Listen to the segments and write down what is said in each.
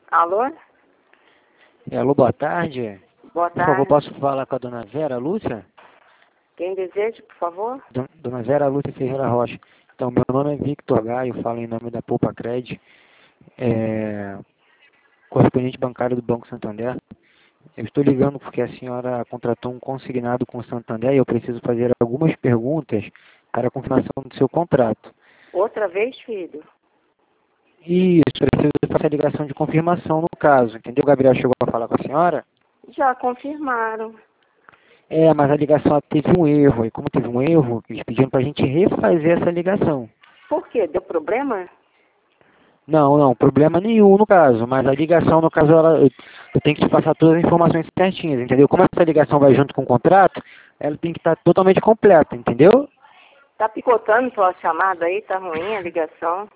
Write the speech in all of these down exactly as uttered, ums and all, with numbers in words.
Alô? É, alô, boa tarde. Boa Por favor, tarde. posso falar com a dona Vera Lúcia? Quem deseja, por favor? Don- Dona Vera Lúcia Ferreira Rocha. Então, meu nome é Victor Gaio, falo em nome da Poupa Cred, é, correspondente bancário do Banco Santander. Eu estou ligando porque a senhora contratou um consignado com o Santander e eu preciso fazer algumas perguntas para a confirmação do seu contrato. Outra vez, filho? Isso, preciso fazer a ligação de confirmação no caso, entendeu? O Gabriel chegou a falar com a senhora? Já confirmaram. É, mas a ligação teve um erro, e como teve um erro, eles pediram para a gente refazer essa ligação. Por quê? Deu problema? Não, não, problema nenhum no caso, mas a ligação, no caso, ela, eu eu tenho que te passar todas as informações certinhas, entendeu? Como essa ligação vai junto com o contrato, ela tem que estar totalmente completa, entendeu? Tá picotando tua chamada aí? Tá ruim a ligação?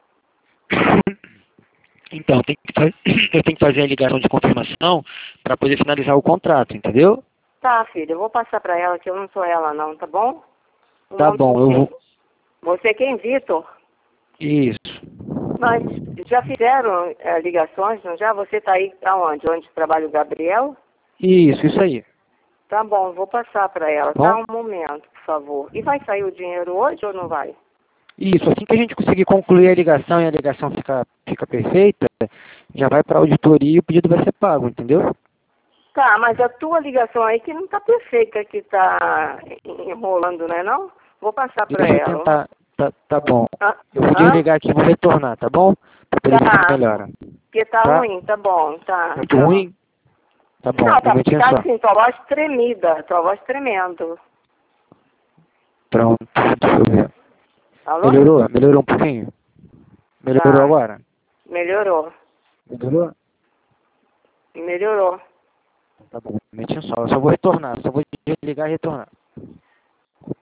Então, tem que fa- eu tenho que fazer a ligação de confirmação para poder finalizar o contrato, entendeu? Tá, filho, eu vou passar pra ela que eu não sou ela não, tá bom? Um Tá bom, eu momentinho. vou... Você quem, Vitor? Isso. Mas já fizeram eh, ligações, não já? Você tá aí aonde? Onde trabalha o Gabriel? Isso, isso aí. Tá bom, vou passar pra ela. Bom? Tá, um momento, por favor. E vai sair o dinheiro hoje ou não vai? Isso, assim que a gente conseguir concluir a ligação e a ligação fica, fica perfeita, já vai para a auditoria e o pedido vai ser pago, entendeu? Tá, mas a tua ligação aí que não tá perfeita, que tá enrolando, não é não? Vou passar pra Deixa eu ela. tentar, tá, tá bom. Hã? Eu vou Hã? desligar aqui e vou retornar, tá bom? Para poder ver se Tá, melhora. porque tá Tá? ruim, tá bom, tá. Muito ruim? Tá bom, Não, um tá, momentinho tá só. assim, tua voz tremida, tua voz tremendo. Pronto, deixa eu ver. Alô? Melhorou? Melhorou um pouquinho? Melhorou Tá, agora? melhorou, Melhorou? melhorou. Tá bom, um momentinho só. Eu só vou retornar, só vou desligar e retornar.